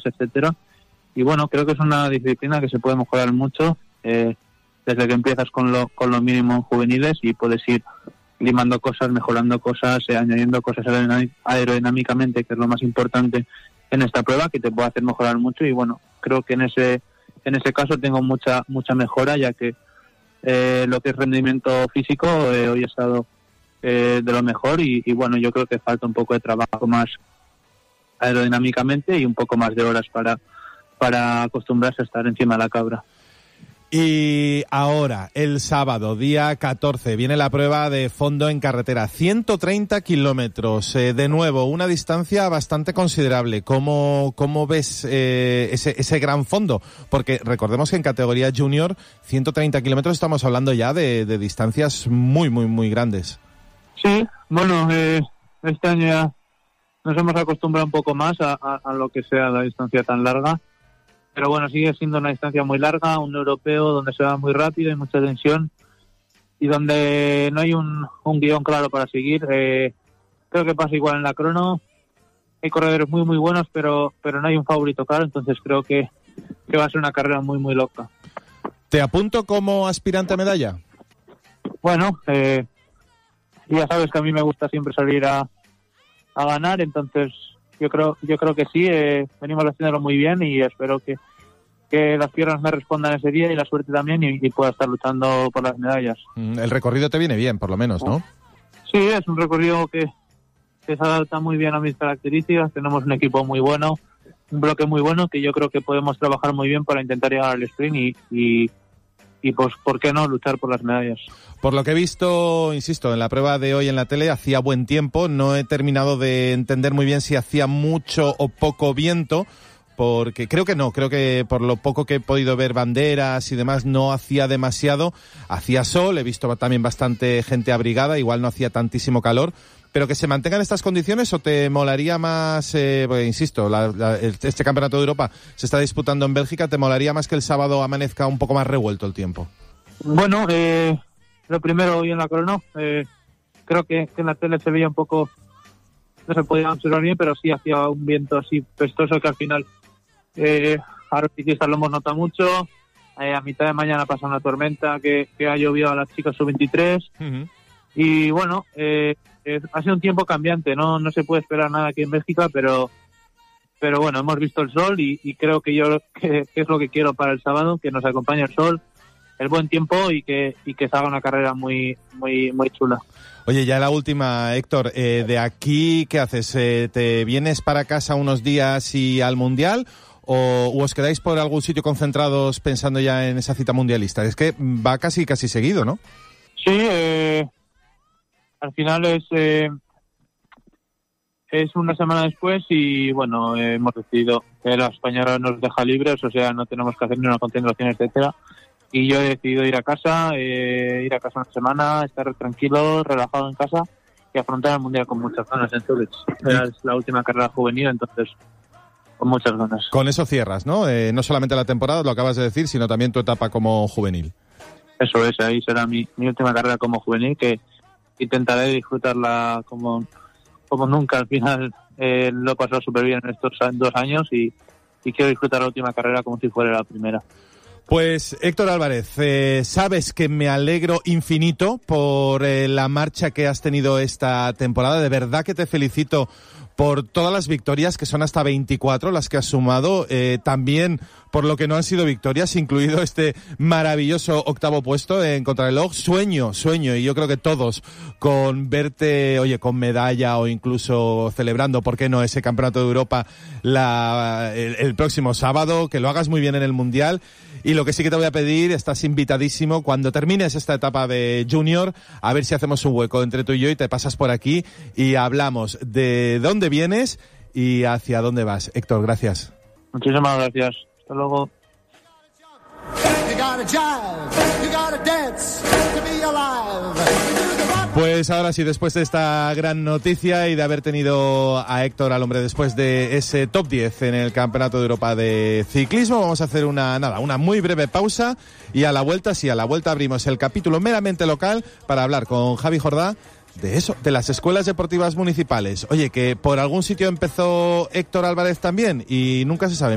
etcétera. Y bueno, creo que es una disciplina que se puede mejorar mucho desde que empiezas con lo mínimo en juveniles y puedes ir limando cosas, mejorando cosas, añadiendo cosas aerodinámicamente, que es lo más importante en esta prueba, que te puede hacer mejorar mucho. Y bueno, creo que en ese caso tengo mucha mejora, ya que lo que es rendimiento físico hoy he estado de lo mejor y bueno, yo creo que falta un poco de trabajo más aerodinámicamente y un poco más de horas para acostumbrarse a estar encima de la cabra. Y ahora, el sábado, día 14, viene la prueba de fondo en carretera. 130 kilómetros. De nuevo, una distancia bastante considerable. ¿Cómo ves ese gran fondo? Porque recordemos que en categoría junior, 130 kilómetros estamos hablando ya de distancias muy, muy, muy grandes. Sí, bueno, este año ya nos hemos acostumbrado un poco más a lo que sea la distancia tan larga. Pero bueno, sigue siendo una distancia muy larga, un europeo donde se va muy rápido, hay mucha tensión y donde no hay un guión claro para seguir. Creo que pasa igual en la crono. Hay corredores muy, muy buenos, pero no hay un favorito claro, entonces creo que va a ser una carrera muy, muy loca. ¿Te apunto como aspirante a medalla? Bueno, ya sabes que a mí me gusta siempre salir a ganar, entonces yo creo que sí, venimos haciéndolo muy bien y espero que las piernas me respondan ese día y la suerte también y pueda estar luchando por las medallas. El recorrido te viene bien, por lo menos, ¿no? Sí, es un recorrido que se adapta muy bien a mis características. Tenemos un equipo muy bueno, un bloque muy bueno que yo creo que podemos trabajar muy bien para intentar llegar al sprint y pues, ¿por qué no luchar por las medallas? Por lo que he visto, insisto, en la prueba de hoy en la tele hacía buen tiempo. No he terminado de entender muy bien si hacía mucho o poco viento, porque creo que por lo poco que he podido ver banderas y demás no hacía demasiado. Hacía sol, he visto también bastante gente abrigada, igual no hacía tantísimo calor. ¿Pero que se mantengan estas condiciones o te molaría más, porque insisto, este Campeonato de Europa se está disputando en Bélgica, te molaría más que el sábado amanezca un poco más revuelto el tiempo? Bueno, lo primero hoy en la crono, creo que en la tele se veía un poco, no se podía observar bien, pero sí hacía un viento así pestoso que al final ahora sí que lo hemos notado mucho. A mitad de mañana pasa una tormenta que ha llovido a las chicas sub-23 y bueno, ha sido un tiempo cambiante, no se puede esperar nada aquí en Bélgica, pero bueno, hemos visto el sol y creo que es lo que quiero para el sábado, que nos acompañe el sol, el buen tiempo y que se haga una carrera muy, muy, muy chula. Oye, ya la última, Héctor, de aquí, ¿qué haces? ¿Te vienes para casa unos días y al Mundial o os quedáis por algún sitio concentrados pensando ya en esa cita mundialista? Es que va casi seguido, ¿no? Sí, al final es una semana después y bueno, hemos decidido que la española nos deja libres, o sea, no tenemos que hacer ni una concentración, etcétera. Y yo he decidido ir a casa una semana, estar tranquilo, relajado en casa y afrontar el Mundial con muchas ganas en Zurich. Es la última carrera juvenil, entonces con muchas ganas. Con eso cierras, ¿no? No solamente la temporada, lo acabas de decir, sino también tu etapa como juvenil. Eso es, ahí será mi última carrera como juvenil, que intentaré disfrutarla como nunca. Al final lo he pasado súper bien en estos 2 años y quiero disfrutar la última carrera como si fuera la primera. Pues Héctor Álvarez, sabes que me alegro infinito por la marcha que has tenido esta temporada. De verdad que te felicito por todas las victorias, que son hasta 24 las que has sumado, también por lo que no han sido victorias, incluido este maravilloso 8º puesto en contrarreloj. Sueño, y yo creo que todos, con verte, oye, con medalla o incluso celebrando, ¿por qué no?, ese Campeonato de Europa el próximo sábado, que lo hagas muy bien en el Mundial. Y lo que sí que te voy a pedir, estás invitadísimo, cuando termines esta etapa de Junior, a ver si hacemos un hueco entre tú y yo y te pasas por aquí y hablamos de dónde vienes y hacia dónde vas. Héctor, gracias. Muchísimas gracias. Hasta luego. Pues ahora sí, después de esta gran noticia y de haber tenido a Héctor al hombre después de ese top 10 en el Campeonato de Europa de Ciclismo, vamos a hacer una muy breve pausa y a la vuelta abrimos el capítulo meramente local para hablar con Javi Jordá de eso, de las escuelas deportivas municipales. Oye, que por algún sitio empezó Héctor Álvarez también y nunca se sabe.